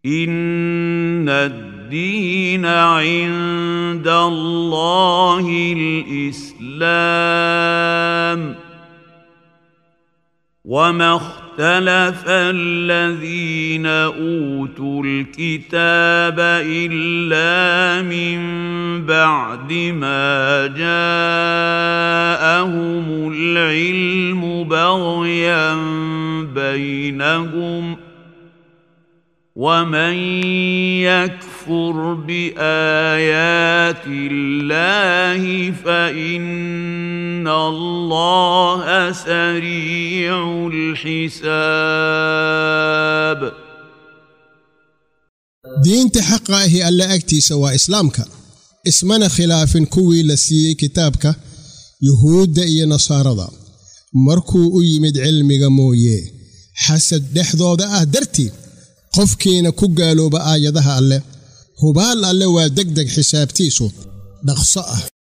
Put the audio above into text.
إن الدين عند الله الإسلام وما اختلف الذين أوتوا الكتاب إلا من بعد ما جاءهم العلم بغيا بينهم ومن يكفر بآيات الله فإن الله سريع الحساب. دينت حقه ألا أكتي سوى إسلامك اسمنا خلاف كوي لسي كتابك يهود إيا نصارى مركو يمد علمك مويه حسد دحضو درتي qofkiina ku gaalooba aayadaha alle hubaal alle waa degdeg xisaabtiisu dhaqso ah.